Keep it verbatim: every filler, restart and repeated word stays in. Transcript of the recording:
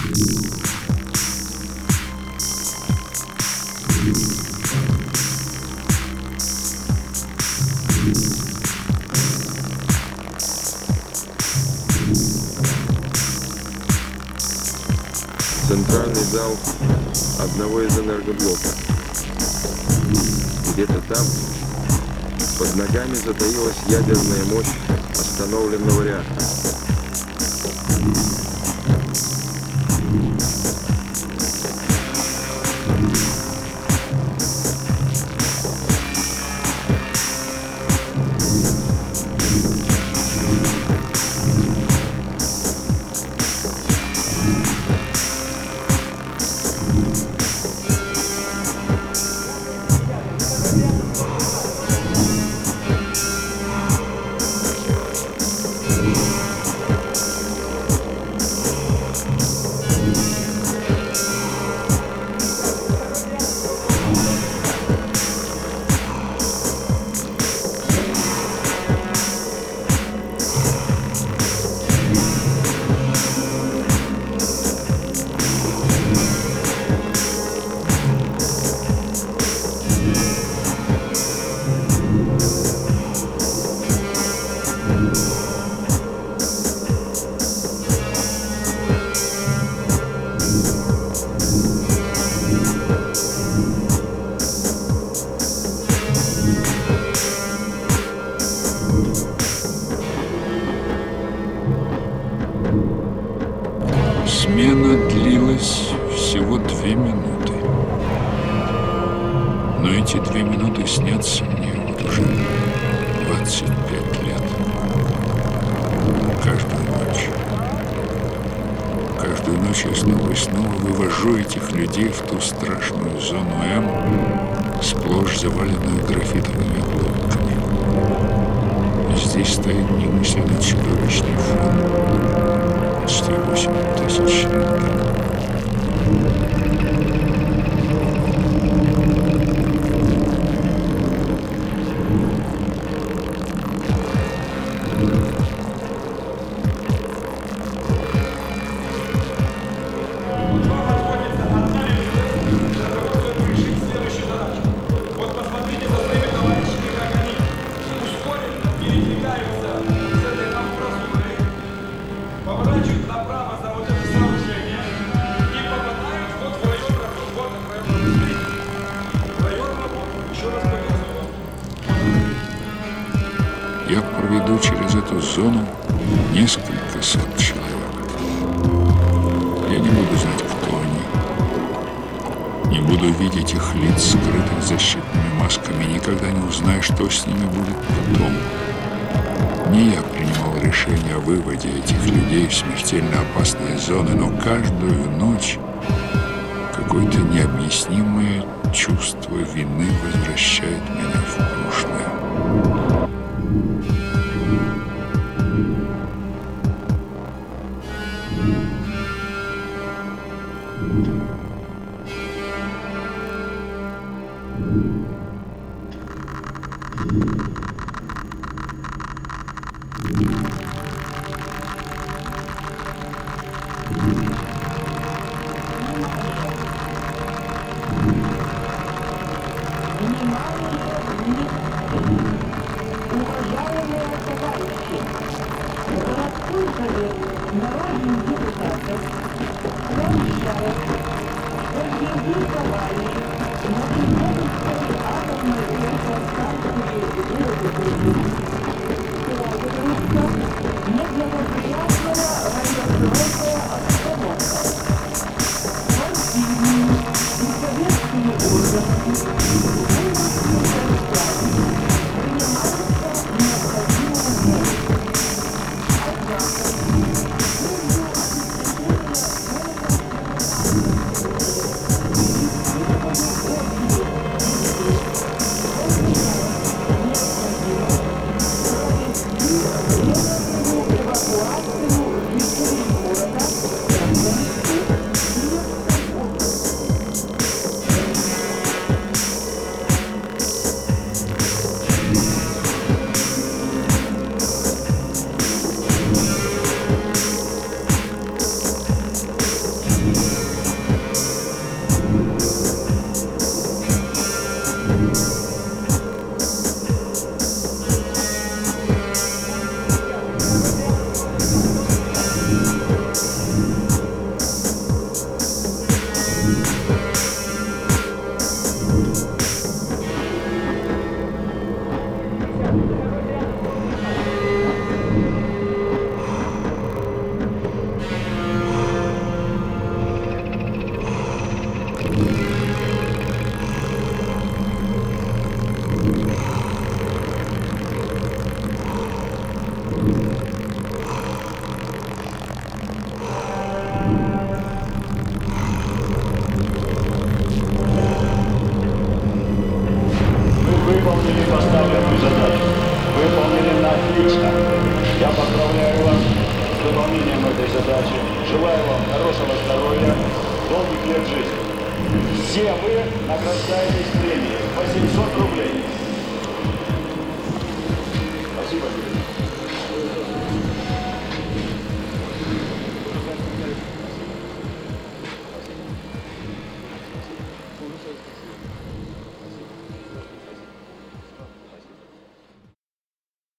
Центральный зал одного из энергоблоков. Где-то там под ногами затаилась ядерная мощь остановленного реактора. Смена длилась всего две минуты. Но эти две минуты снятся мне вот уже двадцать пять лет. Каждую ночь. Каждую ночь я снова и снова вывожу этих людей в ту страшную зону М, сплошь заваленную графитовыми обломками. Здесь стоит немысленно чудовищный фон. Почти восемь тысяч лет. Я проведу через эту зону несколько сот человек. Я не буду знать, кто они. Не буду видеть их лиц, скрытых защитными масками. Никогда не узнаю, что с ними будет потом. Не я принимал решение о выводе этих людей в смертельно опасные зоны, но каждую ночь какое-то необъяснимое чувство вины возвращает меня в прошлое. этой задачи. Желаю вам хорошего здоровья, долгих лет жизни. Все вы награждаетесь премией по семьсот рублей.